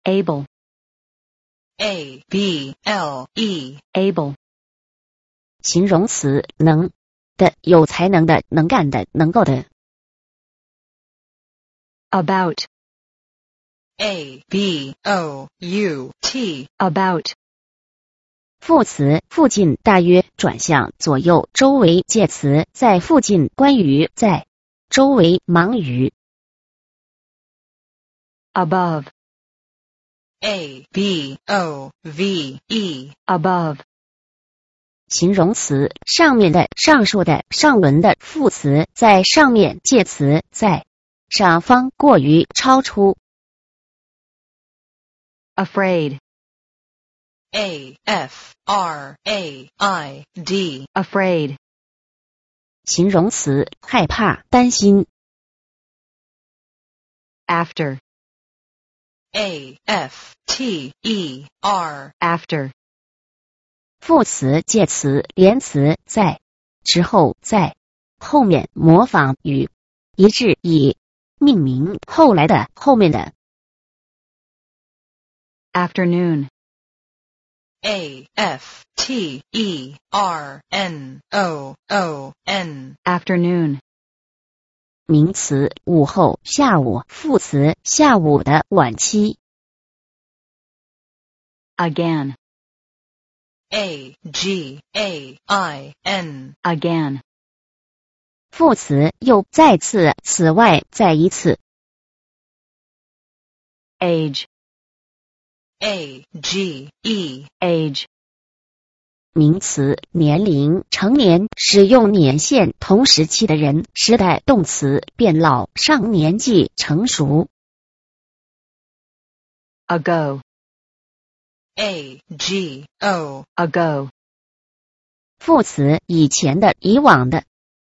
able, A-B-L-E, able, 形容词能的，有才能的，能干的，能够的。 about, A-B-O-U-T, about, 副词附近，大约，转向，左右，周围，介词在附近，关于，在周围，忙于。 above, A-B-O-V-E, above, 形容词上面的，上述的，上轮的，副词在上面，介词在上方，过于，超出。 afraid, A-F-R-A-I-D, afraid, 形容词害怕，担心。 after, A-F-T-E-R, after, 副词介词连词在之后，在后面，模仿与一致，以命名后来的，后面的。 afternoon, A-F-T-E-R-N-O-O-N, afternoon, 名词午后，下午，副词下午的，晚期。 again, A-G-A-I-N, again, 副词又，再次，此外，再一次。 age, A-G-E, age, 名词年龄，成年，使用年限，同时期的人，时代，动词变老，上年纪，成熟。 ago, A-G-O, ago, 副词以前的，以往的。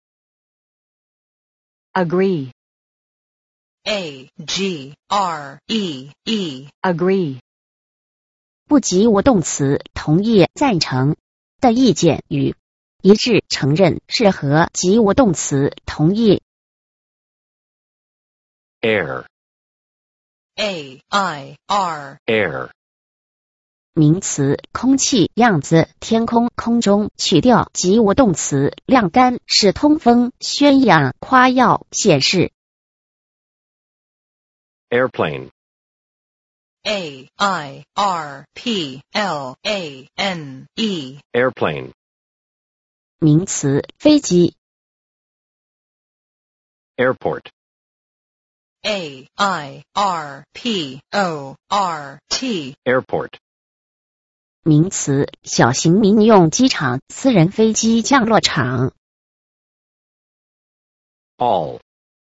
agree, A-G-R-E-E, agree, 不及物动词同意，赞成的意见，与一致，承认，是和及物动词同意。 air, A-I-R, air, 名词空气，样子，天空，空中，去掉及物动词晾干，是通风，宣扬，夸耀，显示。 airplane, A-I-R-P-L-A-N-E, airplane, 名词飞机。 airport, A-I-R-P-O-R-T, airport, 名词小型民用机场，私人飞机降落场。 all,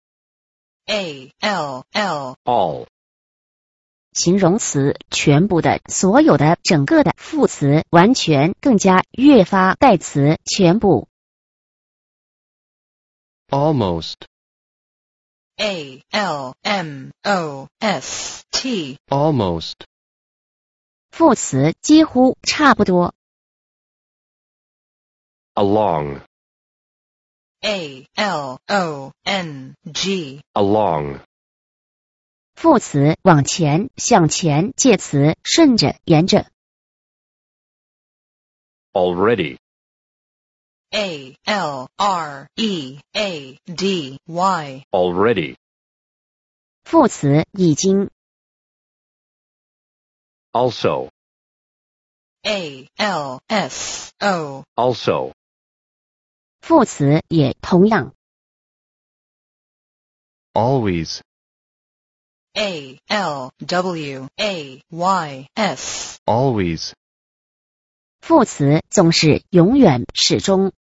A-L-L, all, 形容词全部的，所有的，整个的，副词完全，更加，越发，代词全部。 almost, A-L-M-O-S-T, almost, 副词几乎，差不多。 along, A-L-O-N-G, along, 副词往前，向前，介词顺着，沿着。 already, A-L-R-E-A-D-Y, already, 副词已经。 also, A-L-S-O, also, 副词也同样。 always, A-L-W-A-Y-S, always, 副词总是，永远，始终。